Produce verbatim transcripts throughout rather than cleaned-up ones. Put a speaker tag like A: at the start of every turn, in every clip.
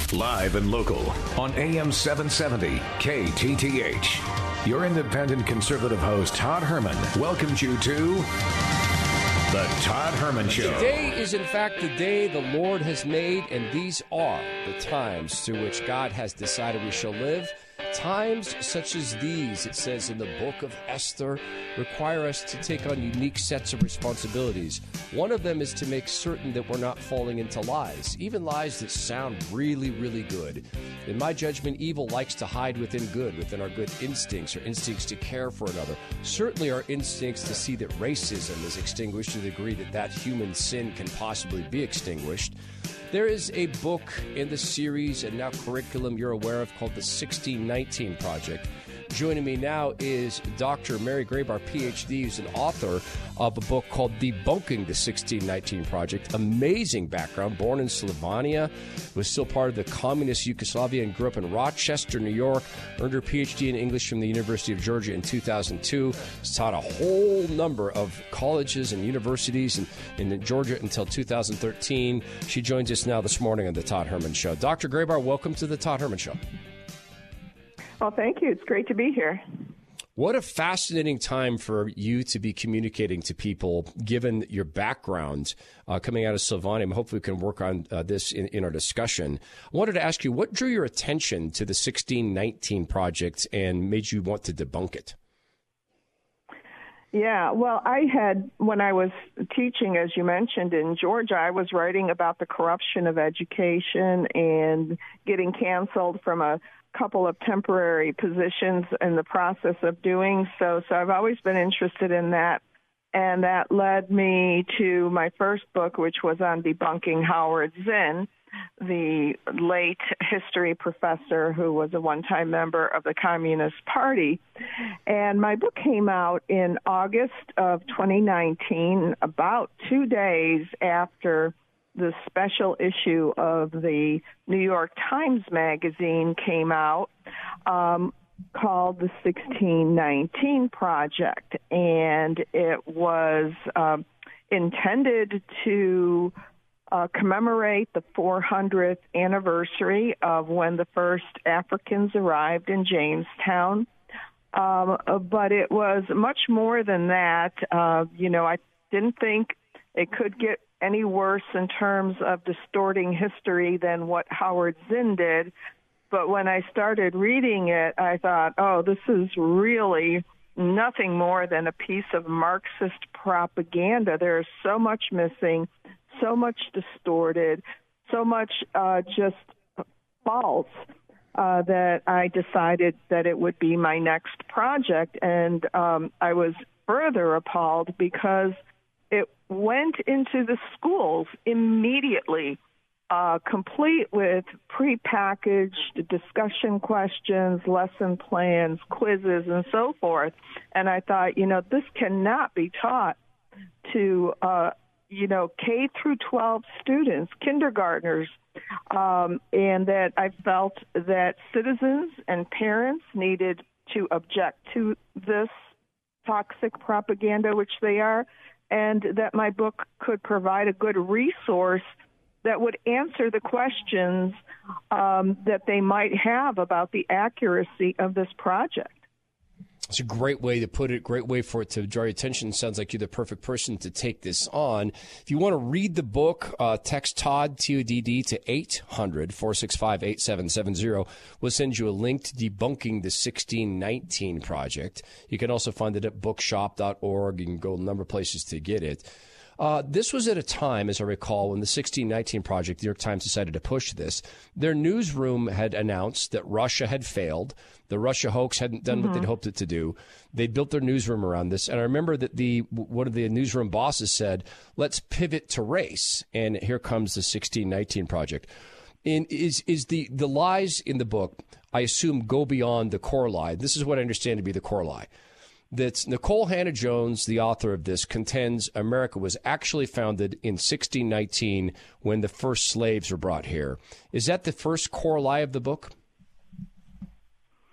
A: Live and local on A M seven seventy K T T H. Your independent conservative host, Todd Herman, welcomes you to The Todd Herman Show.
B: Today is, in fact, the day the Lord has made, and these are the times through which God has decided we shall live. Times such as these, it says in the book of Esther, require us to take on unique sets of responsibilities. One of them is to make certain that we're not falling into lies, even lies that sound really, really good. In my judgment, evil likes to hide within good, within our good instincts, or instincts to care for another. Certainly our instincts to see that racism is extinguished to the degree that that human sin can possibly be extinguished. There is a book in the series and now curriculum you're aware of called the sixteen nineteen Project. Joining me now is Doctor Mary Grabar, P H D, who's an author of a book called Debunking the sixteen nineteen Project. Amazing background. Born in Slovenia, was still part of the communist Yugoslavia and grew up in Rochester, New York. Earned her P H D in English from the University of Georgia in two thousand two. Has taught a whole number of colleges and universities in, in Georgia until two thousand thirteen. She joins us now this morning on the Todd Herman Show. Doctor Grabar, welcome to the Todd Herman Show.
C: Well, thank you. It's great to be here.
B: What a fascinating time for you to be communicating to people, given your background uh, coming out of Slovenia. Hopefully we can work on uh, this in, in our discussion. I wanted to ask you, what drew your attention to the sixteen nineteen Project and made you want to debunk it?
C: Yeah, well, I had, when I was teaching, as you mentioned, in Georgia, I was writing about the corruption of education and getting canceled from a couple of temporary positions in the process of doing so. So I've always been interested in that. And that led me to my first book, which was on debunking Howard Zinn, the late history professor who was a one-time member of the Communist Party. And my book came out in August of twenty nineteen, about two days after the special issue of the New York Times Magazine came out, um, called the sixteen nineteen Project. And it was uh, intended to uh, commemorate the four hundredth anniversary of when the first Africans arrived in Jamestown. Um, but it was much more than that. Uh, you know, I didn't think it could get any worse in terms of distorting history than what Howard Zinn did. But when I started reading it, I thought, oh, this is really nothing more than a piece of Marxist propaganda. There is so much missing, so much distorted, so much uh, just false uh, that I decided that it would be my next project. And um, I was further appalled because it went into the schools immediately, uh, complete with prepackaged discussion questions, lesson plans, quizzes, and so forth. And I thought, you know, this cannot be taught to, uh, you know, K through twelve students, kindergartners, um, and that I felt that citizens and parents needed to object to this toxic propaganda, which they are, and that my book could provide a good resource that would answer the questions um, that they might have about the accuracy of this project.
B: It's a great way to put it, great way for it to draw your attention. Sounds like you're the perfect person to take this on. If you want to read the book, uh, text Todd, T O D D, to eight hundred, four six five, eight seven seven zero. We'll send you a link to Debunking the sixteen nineteen Project. You can also find it at bookshop dot org. You can go a number of places to get it. Uh, this was at a time, as I recall, when the sixteen nineteen Project, the New York Times decided to push this. Their newsroom had announced that Russia had failed. The Russia hoax hadn't done mm-hmm. what they'd hoped it to do. They built their newsroom around this. And I remember that the one of the newsroom bosses said, let's pivot to race. And here comes the sixteen nineteen Project. And is is the, the lies in the book, I assume, go beyond the core lie. This is what I understand to be the core lie. That Nicole Hannah-Jones, the author of this, contends America was actually founded in sixteen nineteen when the first slaves were brought here. Is that the first core lie of the book?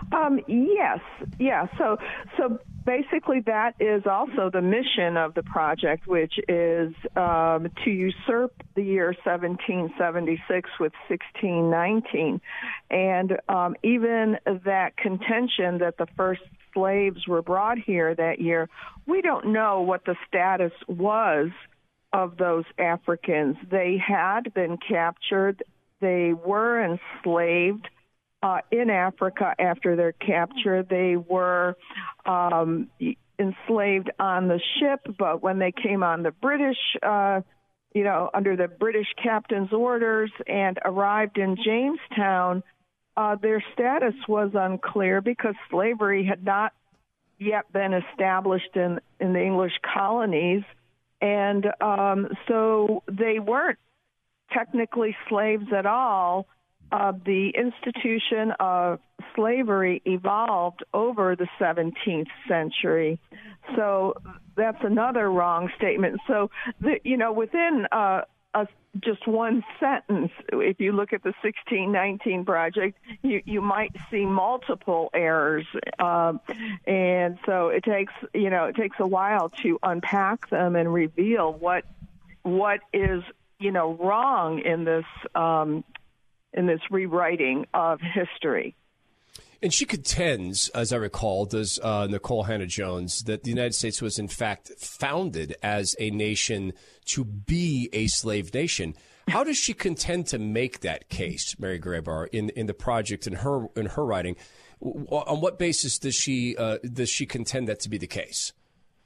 C: Um, yes, yeah. So, so basically, that is also the mission of the project, which is um, to usurp the year seventeen seventy-six with sixteen nineteen, and um, even that contention that the first slaves were brought here that year, we don't know what the status was of those Africans. They had been captured. They were enslaved uh, in Africa after their capture. They were um, enslaved on the ship, but when they came on the British, uh, you know, under the British captain's orders and arrived in Jamestown, uh, their status was unclear because slavery had not yet been established in, in the English colonies. And um, so they weren't technically slaves at all. Uh, the institution of slavery evolved over the seventeenth century. So that's another wrong statement. So, the, you know, within uh, a, just one sentence, if you look at the sixteen nineteen project, you, you might see multiple errors. Um, and so it takes, you know, it takes a while to unpack them and reveal what what is, you know, wrong in this um, in this rewriting of history.
B: And she contends, as I recall, does uh, Nicole Hannah-Jones, that the United States was in fact founded as a nation to be a slave nation. How does she contend to make that case, Mary Grabar, in in the project in her in her writing? On what basis does she uh, does she contend that to be the case?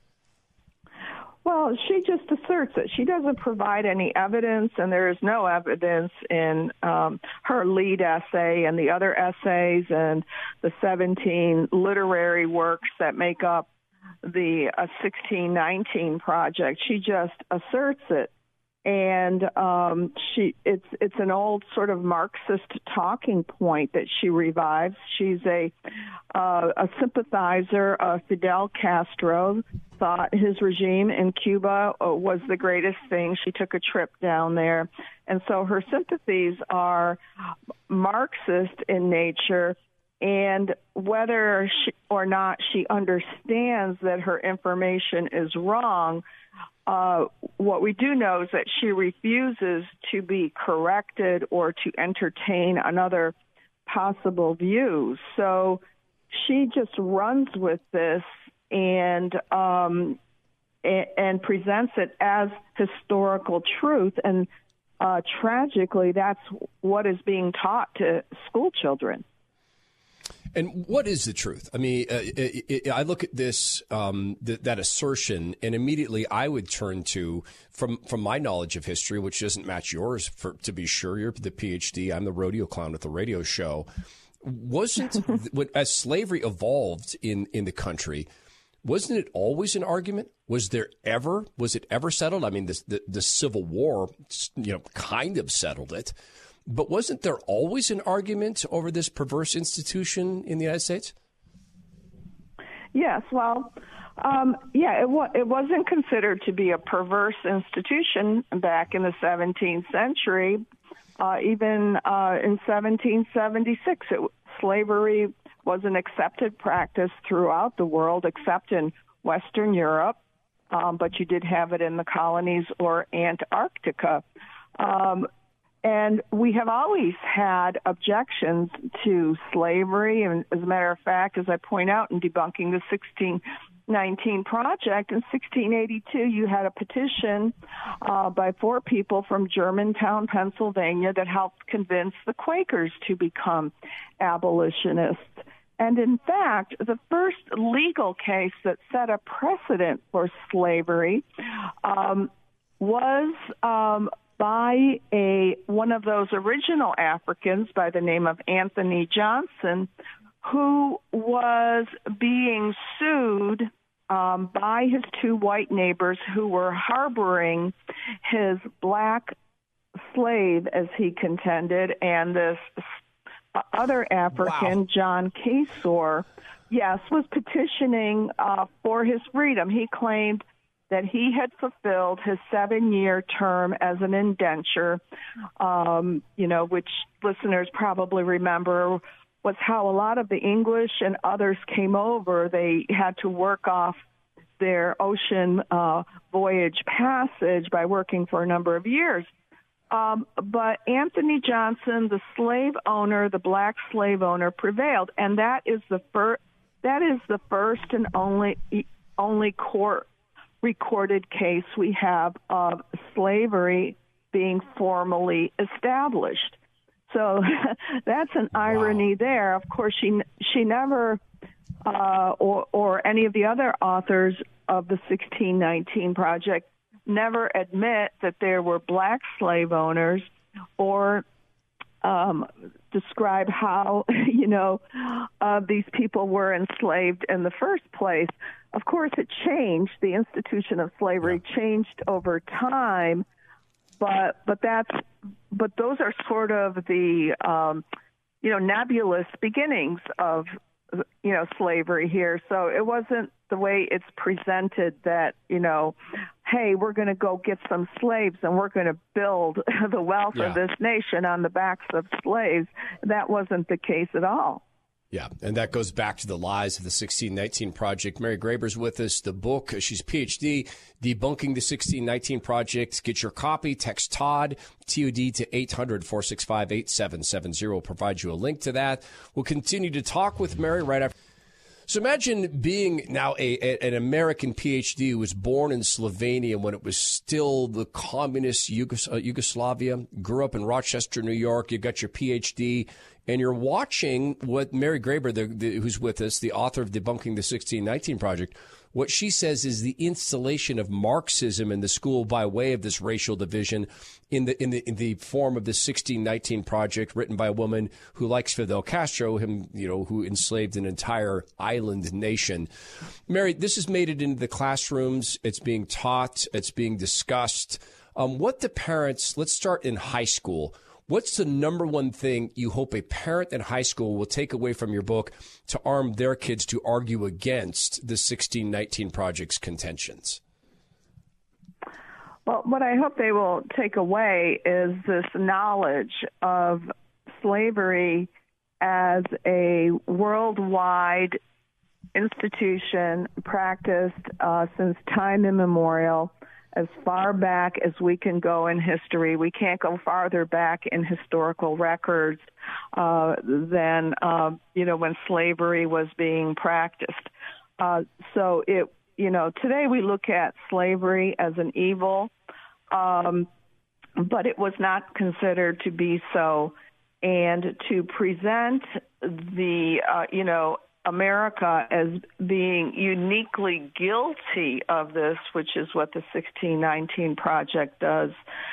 C: Well, she just asserts it. She doesn't provide any evidence, and there is no evidence in um, her lead essay and the other essays and the seventeen literary works that make up the uh, sixteen nineteen project. She just asserts it. And um, she, it's it's an old sort of Marxist talking point that she revives. She's a uh, a sympathizer of Fidel Castro. Thought his regime in Cuba was the greatest thing. She took a trip down there, and so her sympathies are Marxist in nature. And whether she, or not she understands that her information is wrong, uh, what we do know is that she refuses to be corrected or to entertain another possible view. So she just runs with this and um, and, and presents it as historical truth. And uh, tragically, that's what is being taught to school children.
B: And what is the truth? I mean, uh, it, it, I look at this, um, th- that assertion, and immediately I would turn to, from from my knowledge of history, which doesn't match yours, for to be sure. You're the P H D. I'm the rodeo clown at the radio show. Wasn't, when, as slavery evolved in, in the country, wasn't it always an argument? Was there ever, was it ever settled? I mean, the, the, the Civil War, you know, kind of settled it. But wasn't there always an argument over this perverse institution in the United States?
C: Yes, well, um, yeah, it, wa- it wasn't considered to be a perverse institution back in the seventeenth century. Uh, even uh, in seventeen seventy-six, it, slavery was an accepted practice throughout the world, except in Western Europe, um, but you did have it in the colonies or Antarctica. Um, And we have always had objections to slavery. And as a matter of fact, as I point out in debunking the sixteen nineteen project, in sixteen eighty-two, you had a petition uh, by four people from Germantown, Pennsylvania, that helped convince the Quakers to become abolitionists. And in fact, the first legal case that set a precedent for slavery um, was um, by a one of those original Africans by the name of Anthony Johnson, who was being sued um, by his two white neighbors who were harboring his black slave, as he contended, and this other African, wow. John Casor, yes, was petitioning uh, for his freedom. He claimed that he had fulfilled his seven-year term as an indenture, um, you know, which listeners probably remember was how a lot of the English and others came over. They had to work off their ocean uh, voyage passage by working for a number of years. Um, but Anthony Johnson, the slave owner, the black slave owner, prevailed, and that is the first. That is the first and only only court recorded case we have of slavery being formally established. So that's an irony wow. there. Of course, she she never, uh, or or any of the other authors of the sixteen nineteen Project never admit that there were black slave owners or um, describe how, you know, uh, these people were enslaved in the first place. Of course, it changed. The institution of slavery yeah. changed over time, but but that's but those are sort of the um, you know nebulous beginnings of you know slavery here. So it wasn't the way it's presented that, you know, hey, we're going to go get some slaves and we're going to build the wealth yeah. of this nation on the backs of slaves. That wasn't the case at all.
B: Yeah, and that goes back to the lies of the sixteen nineteen Project. Mary Graber's with us. The book, she's a P H D, Debunking the sixteen nineteen Project. Get your copy. Text Todd, T O D, to eight hundred, four six five, eight seven seven zero. We'll provide you a link to that. We'll continue to talk with Mary right after. So imagine being now a, a, an American P H D who was born in Slovenia when it was still the communist Yugos- uh, Yugoslavia, grew up in Rochester, New York. You got your P H D, and you're watching what Mary Graber, the, the, who's with us, the author of Debunking the sixteen nineteen Project, what she says is the installation of Marxism in the school by way of this racial division in the in the in the form of the sixteen nineteen Project, written by a woman who likes Fidel Castro, him, you know, who enslaved an entire island nation. Mary, this has made it into the classrooms. It's being taught. It's being discussed. Um, what the parents? Let's start in high school. What's the number one thing you hope a parent in high school will take away from your book to arm their kids to argue against the sixteen nineteen Project's contentions?
C: Well, what I hope they will take away is this knowledge of slavery as a worldwide institution practiced uh, since time immemorial, as far back as we can go in history. We can't go farther back in historical records uh, than, uh, you know, when slavery was being practiced. Uh, so, it, you know, today we look at slavery as an evil, um, but it was not considered to be so. And to present the, uh, you know, America as being uniquely guilty of this, which is what the sixteen nineteen Project does,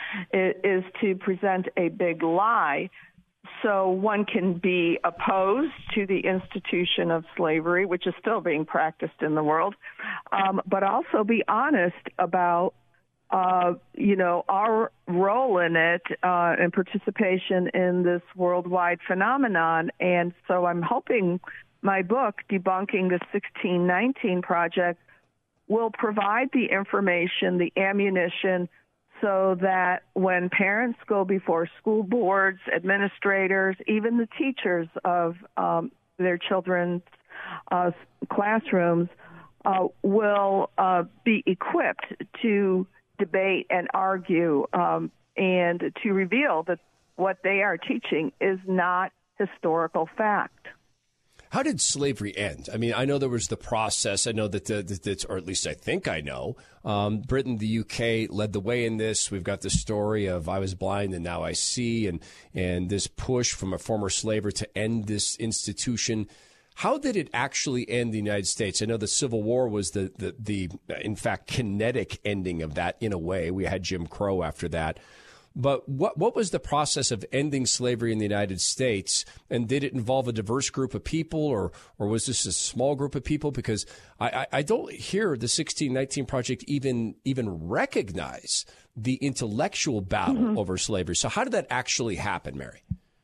C: is to present a big lie. So one can be opposed to the institution of slavery, which is still being practiced in the world, um, but also be honest about, uh, you know, our role in it uh, and participation in this worldwide phenomenon. And so I'm hoping my book, Debunking the sixteen nineteen Project, will provide the information, the ammunition, so that when parents go before school boards, administrators, even the teachers of um, their children's uh, classrooms, uh, will uh, be equipped to debate and argue um, and to reveal that what they are teaching is not historical fact.
B: How did slavery end? I mean, I know there was the process. I know that, the, that or at least I think I know, um, Britain, the U K led the way in this. We've got the story of I was blind and now I see, and and this push from a former slaver to end this institution. How did it actually end the United States? I know the Civil War was the, the, the in fact, kinetic ending of that in a way. We had Jim Crow after that. But what what was the process of ending slavery in the United States? And did it involve a diverse group of people, or or was this a small group of people? Because I, I, I don't hear the sixteen nineteen Project even even recognize the intellectual battle mm-hmm. over slavery. So how did that actually happen, Mary?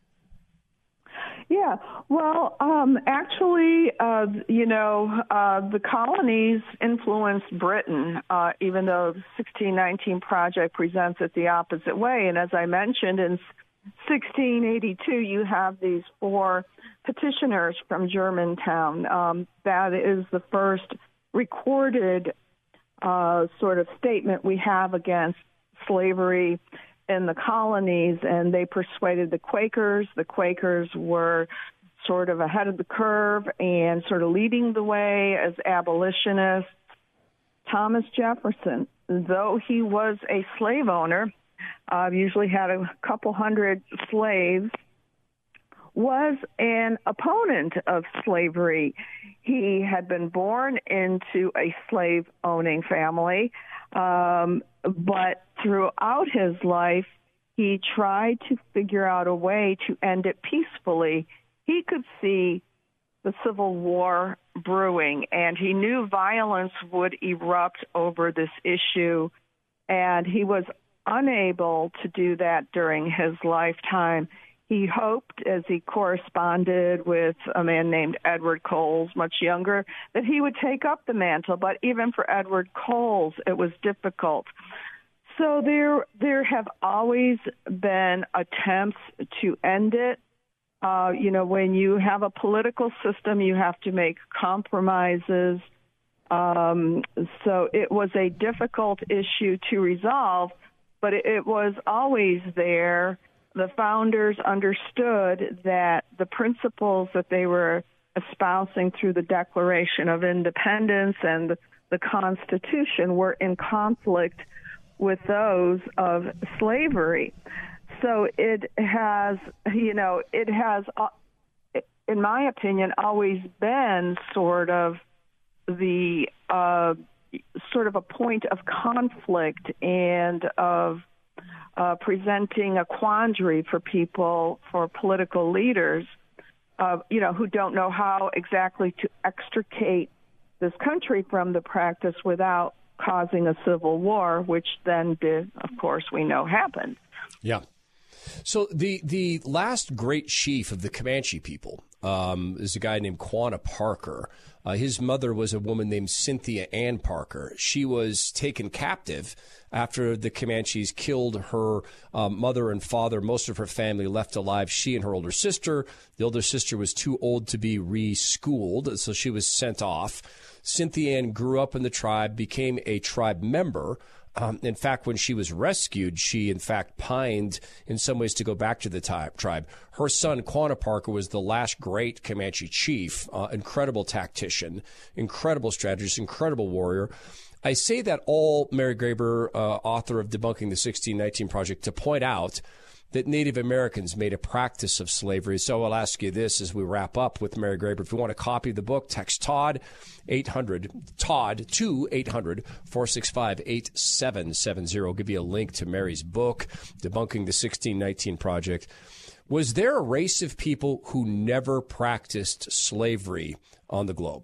C: Yeah, well, um, actually, uh, you know, uh, the colonies influenced Britain, uh, even though the sixteen nineteen Project presents it the opposite way. And as I mentioned, in sixteen eighty-two, you have these four petitioners from Germantown. Um, that is the first recorded uh, sort of statement we have against slavery in the colonies, and they persuaded the Quakers. The Quakers were sort of ahead of the curve and sort of leading the way as abolitionists. Thomas Jefferson, though he was a slave owner, uh, usually had a couple hundred slaves, was an opponent of slavery. He had been born into a slave-owning family, um, but throughout his life, he tried to figure out a way to end it peacefully. He could see the Civil War brewing, and he knew violence would erupt over this issue, and he was unable to do that during his lifetime. He hoped, as he corresponded with a man named Edward Coles, much younger, that he would take up the mantle, but even for Edward Coles, it was difficult. So there, there have always been attempts to end it. Uh, you know, when you have a political system, you have to make compromises. Um, so it was a difficult issue to resolve, but it, it was always there. The founders understood that the principles that they were espousing through the Declaration of Independence and the, the Constitution were in conflict with those of slavery. So it has, you know, it has, in my opinion, always been sort of the, uh, sort of a point of conflict and of uh, presenting a quandary for people, for political leaders, uh, you know, who don't know how exactly to extricate this country from the practice without causing a civil war, which then did, of course, we know happened.
B: Yeah. So the the last great chief of the Comanche people um, is a guy named Quanah Parker. Uh, his mother was a woman named Cynthia Ann Parker. She was taken captive after the Comanches killed her um, mother and father. Most of her family left alive. She and her older sister. The older sister was too old to be reschooled, so she was sent off. Cynthia Ann grew up in the tribe, became a tribe member. Um, in fact, when she was rescued, she, in fact, pined in some ways to go back to the ty- tribe. Her son, Quanah Parker, was the last great Comanche chief, uh, incredible tactician, incredible strategist, incredible warrior. I say that all, Mary Graber, uh, author of Debunking the sixteen nineteen Project, to point out that Native Americans made a practice of slavery. So I'll ask you this as we wrap up with Mary Graber. If you want a copy of the book, text Todd, eight hundred, Todd, to eight hundred, four six five, eight seven seven zero. I'll give you a link to Mary's book, Debunking the sixteen nineteen Project. Was there a race of people who never practiced slavery on the globe?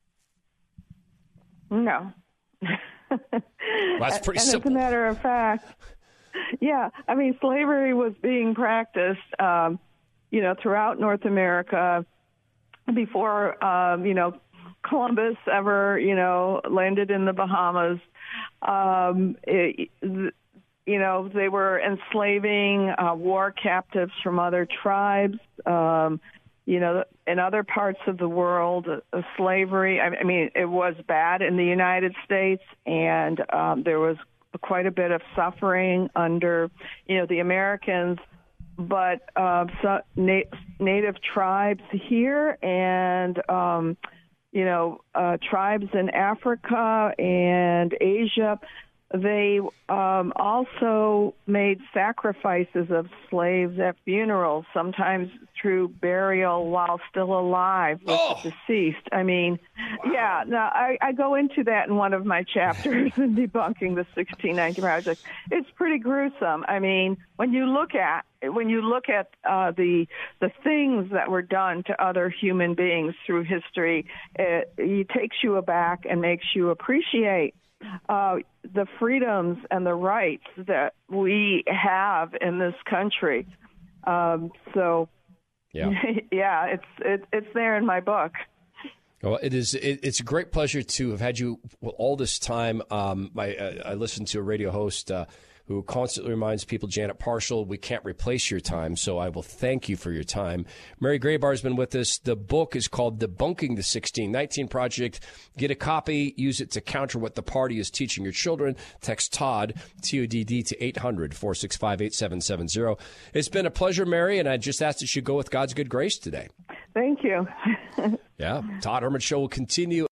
C: No.
B: Well, that's pretty
C: and
B: simple.
C: As a matter of fact, yeah, I mean, slavery was being practiced, um, you know, throughout North America before, um, you know, Columbus ever, you know, landed in the Bahamas. Um, it, you know, they were enslaving uh, war captives from other tribes. Um, you know, in other parts of the world, uh, slavery, I, I mean, it was bad in the United States, and um, there was quite a bit of suffering under, you know, the Americans, but uh, so na- native tribes here and, um, you know, uh, tribes in Africa and Asia, they um, also made sacrifices of slaves at funerals, sometimes through burial while still alive with
B: oh.
C: the deceased. I mean, wow. yeah, no, I, I go into that in one of my chapters in Debunking the sixteen nineteen Project. It's pretty gruesome. I mean, when you look at when you look at uh, the the things that were done to other human beings through history, it, it takes you aback and makes you appreciate Uh, the freedoms and the rights that we have in this country. Um, so,
B: yeah,
C: yeah, it's it, it's there in my book.
B: Well, it is. It, it's a great pleasure to have had you all this time. Um, I, I listened to a radio host, uh, who constantly reminds people, Janet Parshall, we can't replace your time, so I will thank you for your time. Mary Grabar has been with us. The book is called Debunking the sixteen nineteen Project. Get a copy. Use it to counter what the party is teaching your children. Text Todd, T O D D, to eight hundred, four six five, eight seven seven zero. It's been a pleasure, Mary, and I just asked that you go with God's good grace today.
C: Thank you.
B: Yeah. Todd Herman Show will continue.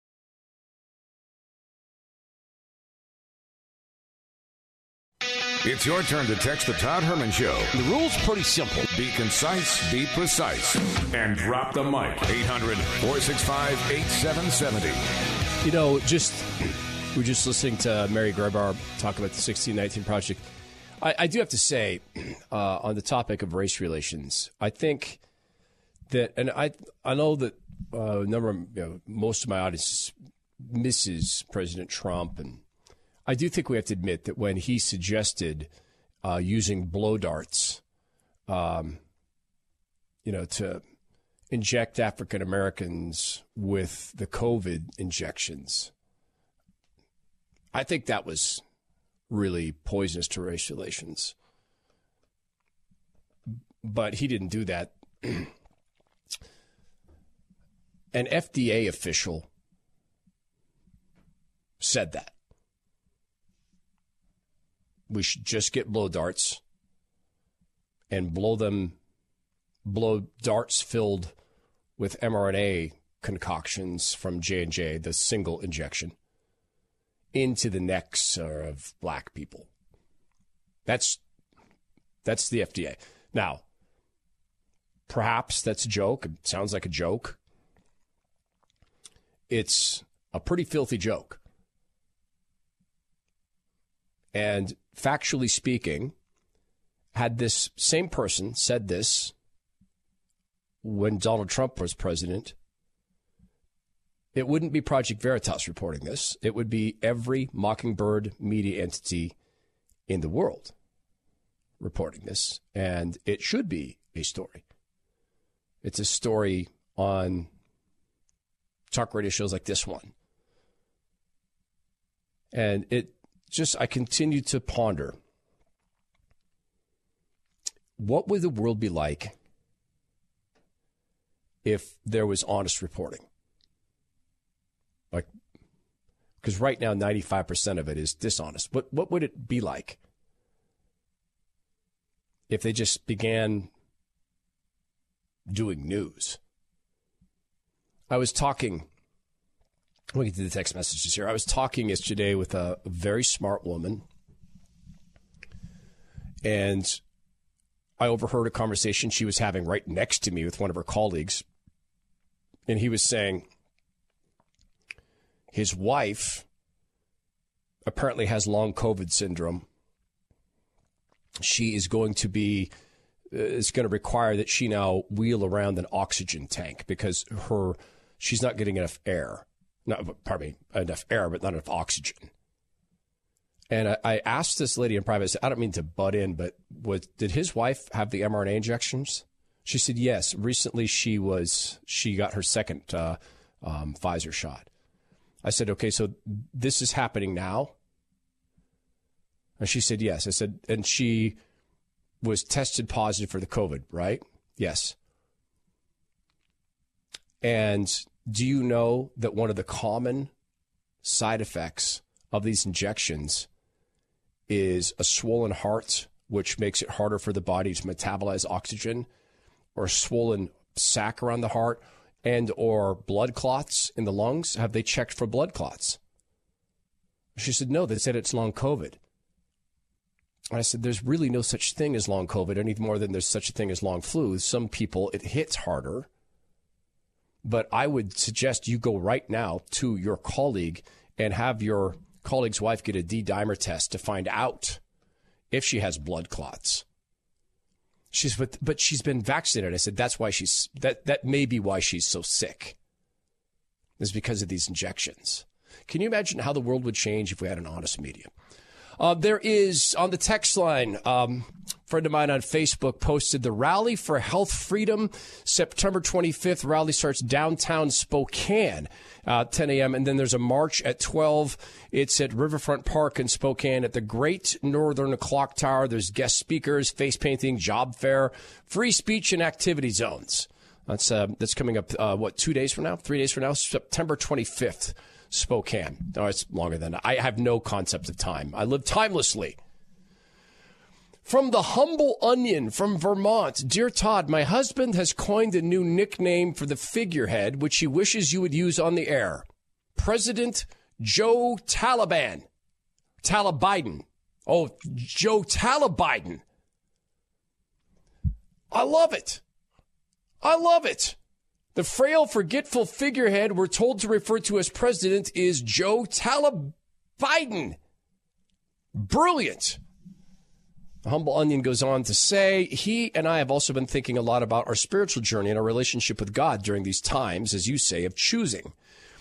A: It's your turn to text the Todd Herman Show.
B: The rule's pretty simple.
A: Be concise, be precise, and drop the mic. eight hundred, four six five, eight seven seven zero.
B: You know, just we're just listening to Mary Grabar talk about the sixteen nineteen Project. I, I do have to say, uh, on the topic of race relations, I think that, and I I know that uh, a number of, you know, most of my audience misses President Trump, and I do think we have to admit that when he suggested uh, using blow darts, um, you know, to inject African Americans with the COVID injections, I think that was really poisonous to race relations. But he didn't do that. An F D A official said that. We should just get blow darts and blow them, blow darts filled with mRNA concoctions from J and J, the single injection, into the necks of black people. That's that's the F D A. Now, perhaps that's a joke. It sounds like a joke. It's a pretty filthy joke. And factually speaking, had this same person said this when Donald Trump was president, it wouldn't be Project Veritas reporting this. It would be every Mockingbird media entity in the world reporting this. And it should be a story. It's a story on talk radio shows like this one. And it just, I continue to ponder, what would the world be like if there was honest reporting? Like, because right now, ninety-five percent of it is dishonest. What, what would it be like if they just began doing news? I was talking, let me get to the text messages here. I was talking yesterday with a, a very smart woman, and I overheard a conversation she was having right next to me with one of her colleagues, and he was saying his wife apparently has long COVID syndrome. She is going to be, uh, it's going to require that she now wheel around an oxygen tank because her, she's not getting enough air. Not, pardon me, enough air, but not enough oxygen. And I, I asked this lady in private, I said, I don't mean to butt in, but was, did his wife have the mRNA injections? She said, yes. Recently she was, she got her second uh, um, Pfizer shot. I said, okay, so this is happening now? And she said, yes. I said, and she was tested positive for the COVID, right? Yes. And do you know that one of the common side effects of these injections is a swollen heart, which makes it harder for the body to metabolize oxygen, or a swollen sac around the heart, and or blood clots in the lungs? Have they checked for blood clots? She said, no, they said it's long COVID. And I said, there's really no such thing as long COVID any more than there's such a thing as long flu. Some people, it hits harder. But I would suggest you go right now to your colleague and have your colleague's wife get a D-dimer test to find out if she has blood clots. She's, but, but she's been vaccinated. I said, that's why she's, that, that may be why she's so sick, is because of these injections. Can you imagine how the world would change if we had an honest media? Uh, there is, on the text line, um, a friend of mine on Facebook posted the Rally for Health Freedom, September twenty-fifth. Rally starts downtown Spokane, uh, ten a.m., and then there's a march at twelve. It's at Riverfront Park in Spokane at the Great Northern Clock Tower. There's guest speakers, face painting, job fair, free speech, and activity zones. That's uh, that's coming up, uh, what, two days from now? Three days from now? September twenty-fifth. Spokane. Oh, it's longer than that. I have no concept of time. I live timelessly. From the Humble Onion from Vermont. Dear Todd, my husband has coined a new nickname for the figurehead, which he wishes you would use on the air. President Joe Taliban. Talabiden. Oh, Joe Talabiden. I love it. I love it. The frail, forgetful figurehead we're told to refer to as president is Joe Talabiden. Brilliant. The Humble Onion goes on to say, he and I have also been thinking a lot about our spiritual journey and our relationship with God during these times, as you say, of choosing.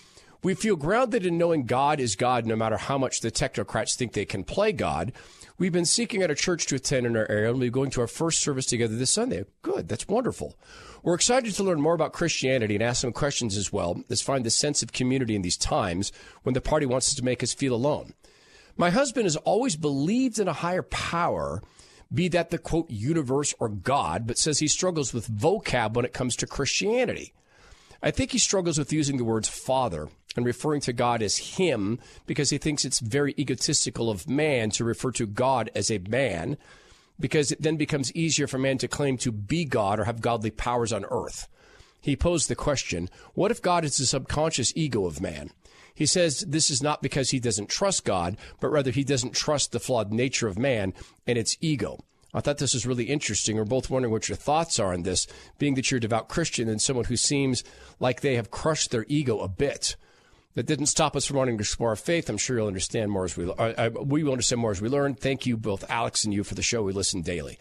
B: We feel grounded in knowing God is God no matter how much the technocrats think they can play God. We've been seeking out a church to attend in our area, and we'll be going to our first service together this Sunday. Good. That's wonderful. We're excited to learn more about Christianity and ask some questions as well as find the sense of community in these times when the party wants us to make us feel alone. My husband has always believed in a higher power, be that the, quote, universe or God, but says he struggles with vocab when it comes to Christianity. I think he struggles with using the words Father and referring to God as him because he thinks it's very egotistical of man to refer to God as a man, because it then becomes easier for man to claim to be God or have godly powers on earth. He posed the question, what if God is the subconscious ego of man? He says this is not because he doesn't trust God, but rather he doesn't trust the flawed nature of man and its ego. I thought this was really interesting. We're both wondering what your thoughts are on this, being that you're a devout Christian and someone who seems like they have crushed their ego a bit. That didn't stop us from wanting to explore our faith. I'm sure you'll understand more as we uh, we will understand more as we learn. Thank you, both Alex and you, for the show. We listen daily.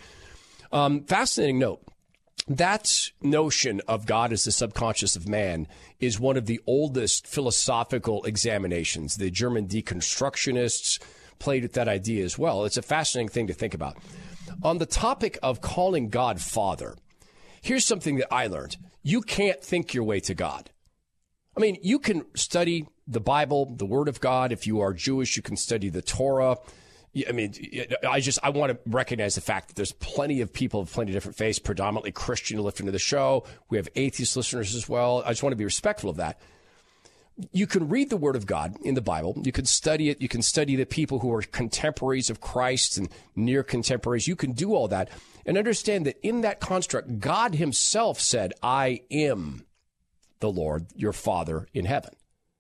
B: Um, fascinating note. That notion of God as the subconscious of man is one of the oldest philosophical examinations. The German deconstructionists played with that idea as well. It's a fascinating thing to think about. On the topic of calling God Father, here's something that I learned. You can't think your way to God. I mean, you can study the Bible, the Word of God. If you are Jewish, you can study the Torah. I mean, I just, I want to recognize the fact that there's plenty of people of plenty of different faiths, predominantly Christian, who listen to the show. We have atheist listeners as well. I just want to be respectful of that. You can read the Word of God in the Bible. You can study it. You can study the people who are contemporaries of Christ and near contemporaries. You can do all that and understand that in that construct, God himself said, I am the Lord, your Father in heaven.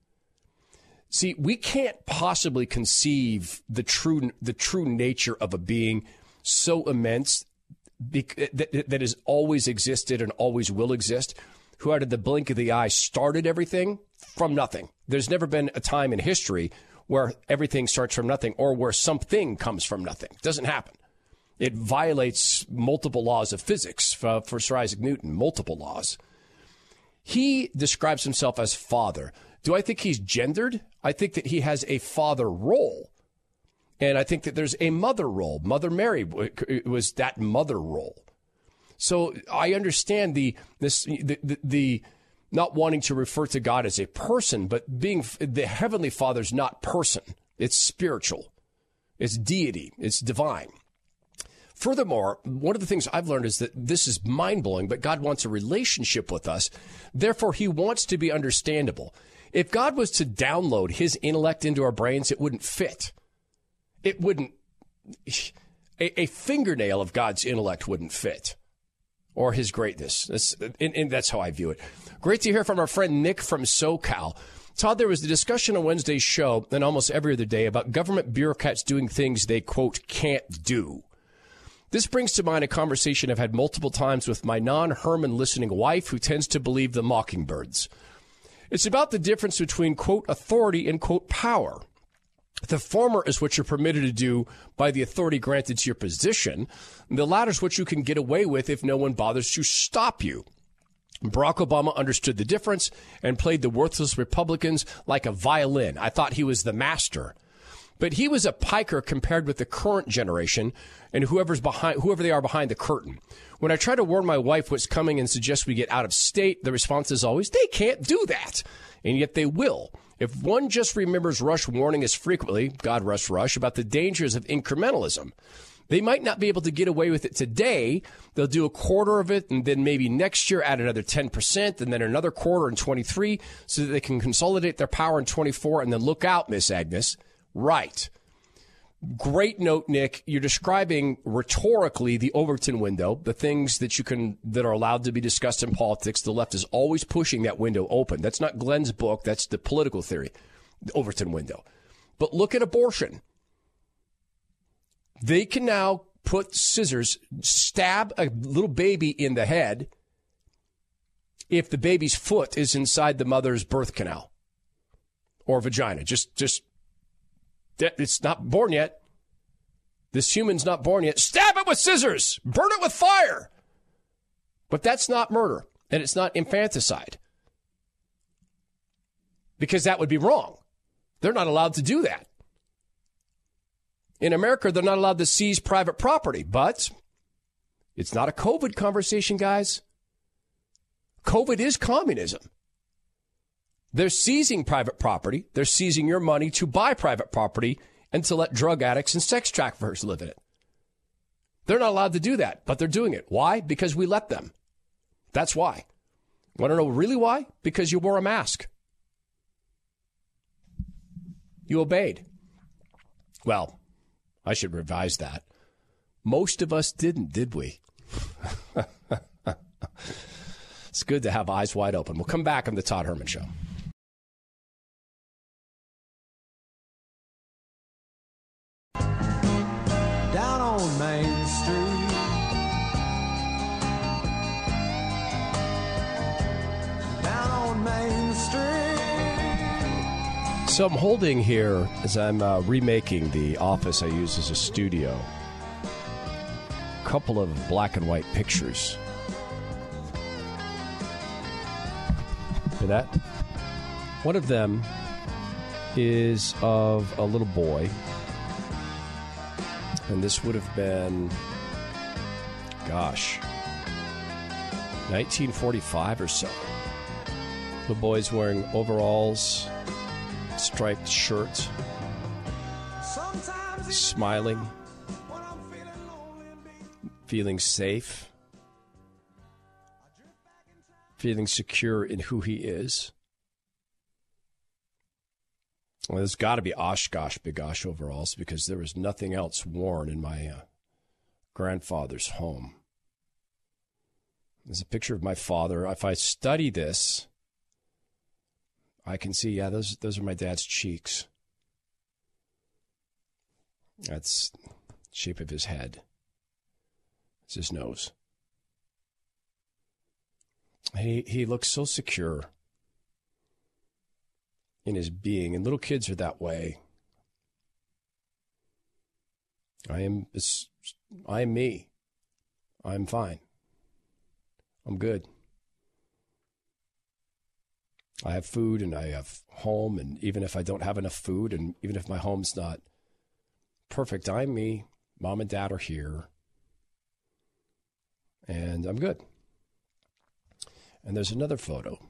B: See, we can't possibly conceive the true the true nature of a being so immense that, that has always existed and always will exist, who out of the blink of the eye started everything from nothing. There's never been a time in history where everything starts from nothing or where something comes from nothing. It doesn't happen. It violates multiple laws of physics for, for Sir Isaac Newton, multiple laws. He describes himself as Father. Do I think he's gendered? I think that he has a father role. And I think that there's a mother role. Mother Mary was that mother role. So I understand the this the, the, the not wanting to refer to God as a person, but being the Heavenly Father's not person. It's spiritual. It's deity. It's divine. Furthermore, one of the things I've learned is that this is mind-blowing, but God wants a relationship with us. Therefore, he wants to be understandable. If God was to download his intellect into our brains, it wouldn't fit. It wouldn't. A, a fingernail of God's intellect wouldn't fit. Or his greatness. That's, and, and that's how I view it. Great to hear from our friend Nick from SoCal. Todd, there was the discussion on Wednesday's show and almost every other day about government bureaucrats doing things they, quote, can't do. This brings to mind a conversation I've had multiple times with my non-Herman listening wife who tends to believe the mockingbirds. It's about the difference between, quote, authority and, quote, power. The former is what you're permitted to do by the authority granted to your position. And the latter is what you can get away with if no one bothers to stop you. Barack Obama understood the difference and played the worthless Republicans like a violin. I thought he was the master. But he was a piker compared with the current generation and whoever's behind, whoever they are behind the curtain. When I try to warn my wife what's coming and suggest we get out of state, the response is always, they can't do that. And yet they will. If one just remembers Rush warning us frequently, God rest Rush, about the dangers of incrementalism. They might not be able to get away with it today. They'll do a quarter of it, and then maybe next year add another ten percent, and then another quarter in twenty-three, so that they can consolidate their power in twenty-four, and then look out, Miss Agnes. Right. Great note, Nick. You're describing rhetorically the Overton window, the things that you can that are allowed to be discussed in politics. The left is always pushing that window open. That's not Glenn's book. That's the political theory, the Overton window. But look at abortion. They can now put scissors, stab a little baby in the head if the baby's foot is inside the mother's birth canal or vagina. Just, just, it's not born yet. This human's not born yet. Stab it with scissors. Burn it with fire. But that's not murder, and it's not infanticide. Because that would be wrong. They're not allowed to do that. In America, they're not allowed to seize private property, but it's not a COVID conversation, guys. COVID is communism. They're seizing private property. They're seizing your money to buy private property and to let drug addicts and sex traffickers live in it. They're not allowed to do that, but they're doing it. Why? Because we let them. That's why. Want to know really why? Because you wore a mask. You obeyed. Well, I should revise that. Most of us didn't, did we? It's good to have eyes wide open. We'll come back on the Todd Herman Show.
D: Down on Main Street, down on Main Street.
B: So I'm holding here, as I'm uh, remaking the office I use as a studio, a couple of black and white pictures. Hear that? One of them is of a little boy. And this would have been, gosh, nineteen forty-five or so. The boy's wearing overalls, striped shirt, smiling, feeling safe, feeling secure in who he is. Well, there's got to be Oshkosh Bigosh overalls because there was nothing else worn in my uh, grandfather's home. There's a picture of my father. If I study this, I can see, yeah, those those are my dad's cheeks. That's the shape of his head. It's his nose. He he looks so secure in his being, and little kids are that way. I am I am me. I'm fine. I'm good. I have food and I have home, and even if I don't have enough food, and even if my home's not perfect, I'm me. Mom and Dad are here, and I'm good. And there's another photo.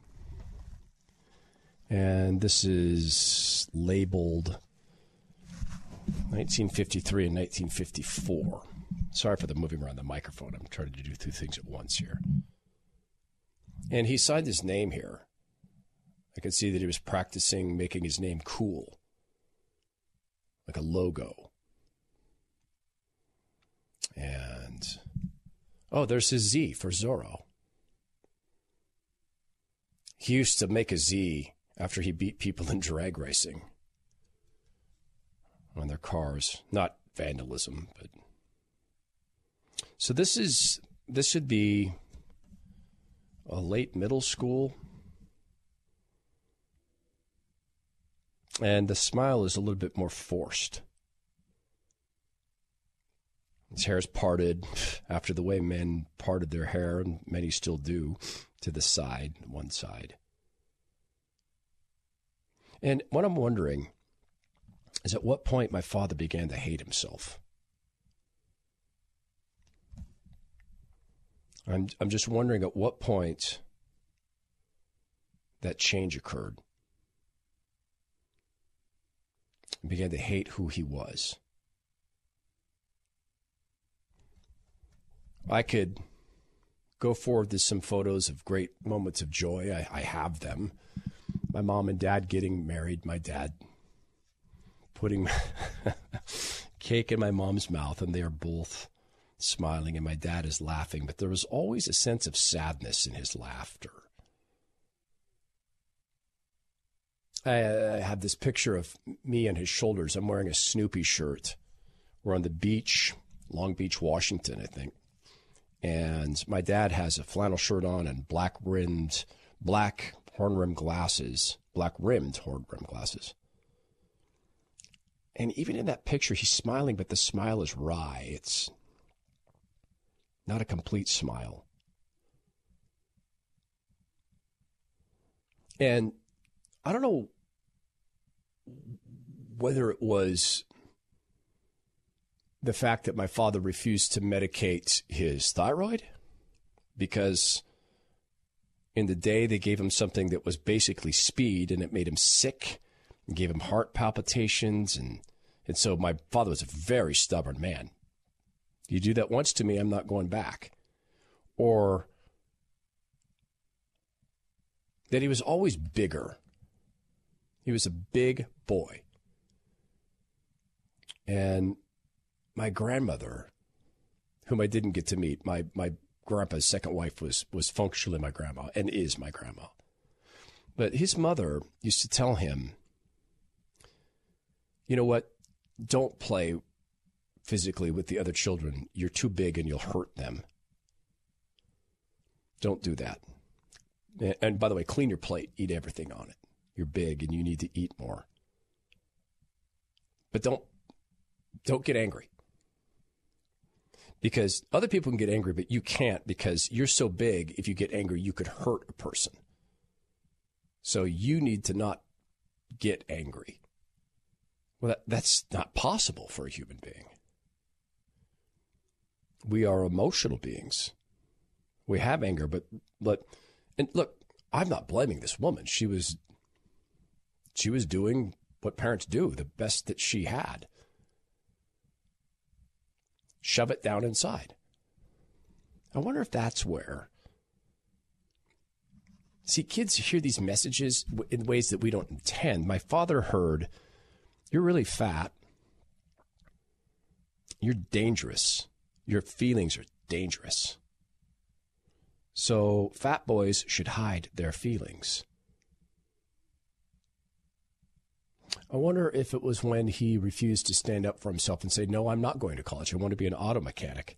B: And this is labeled nineteen fifty-three and nineteen fifty-four. Sorry for the moving around the microphone. I'm trying to do two things at once here. And he signed his name here. I could see that he was practicing making his name cool, like a logo. And, oh, there's his Z for Zorro. He used to make a Z after he beat people in drag racing on their cars. Not vandalism, but... So this is, this should be a late middle school. And the smile is a little bit more forced. His hair is parted after the way men parted their hair, and many still do, to the side, one side. And what I'm wondering is at what point my father began to hate himself. I'm I'm just wondering at what point that change occurred. He began to hate who he was. I could go forward to some photos of great moments of joy. I, I have them. My mom and dad getting married. My dad putting cake in my mom's mouth, and they are both smiling, and my dad is laughing. But there was always a sense of sadness in his laughter. I, I have this picture of me on his shoulders. I'm wearing a Snoopy shirt. We're on the beach, Long Beach, Washington, I think. And my dad has a flannel shirt on and black rimmed, black horn rimmed glasses, black rimmed horn rimmed glasses. And even in that picture, he's smiling, but the smile is wry. It's not a complete smile. And I don't know whether it was the fact that my father refused to medicate his thyroid, because in the day they gave him something that was basically speed, and it made him sick and gave him heart palpitations. And, and so my father was a very stubborn man. You do that once to me, I'm not going back. Or that he was always bigger. He was a big boy. And my grandmother, whom I didn't get to meet, my, my grandpa's second wife was, was functionally my grandma and is my grandma. But his mother used to tell him, you know what, don't play physically with the other children. You're too big and you'll hurt them. Don't do that. And by the way, clean your plate, eat everything on it. You're big and you need to eat more. But don't, don't get angry. Because other people can get angry, but you can't, because you're so big, if you get angry, you could hurt a person. So you need to not get angry. Well, that, that's not possible for a human being. We are emotional beings. We have anger, but, but and look, I'm not blaming this woman. She was, she was doing what parents do, the best that she had. Shove it down inside. I wonder if that's where. See, kids hear these messages in ways that we don't intend. My father heard, you're really fat. You're dangerous. Your feelings are dangerous. So fat boys should hide their feelings. I wonder if it was when he refused to stand up for himself and say, no, I'm not going to college. I want to be an auto mechanic.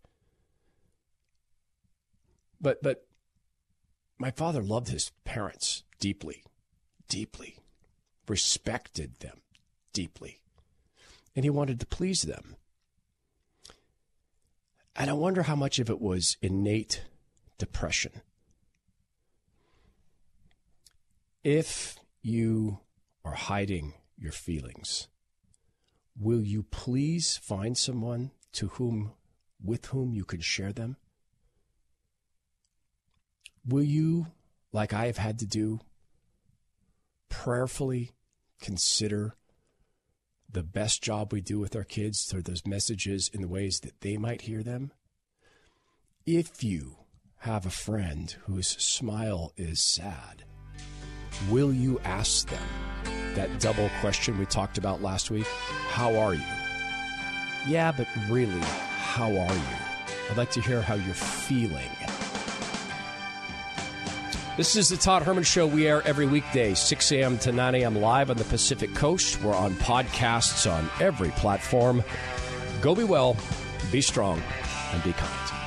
B: But but my father loved his parents deeply, deeply, respected them deeply, and he wanted to please them. And I wonder how much of it was innate depression. If you are hiding your feelings, will you please find someone to whom, with whom you can share them? Will you, like I have had to do, prayerfully consider the best job we do with our kids through those messages in the ways that they might hear them? If you have a friend whose smile is sad, will you ask them that double question we talked about last week? How are you? Yeah, but really, how are you? I'd like to hear how you're feeling. This is the Todd Herman Show. We air every weekday, six a.m. to nine a.m. live on the Pacific Coast. We're on podcasts on every platform. Go be well, be strong, and be kind.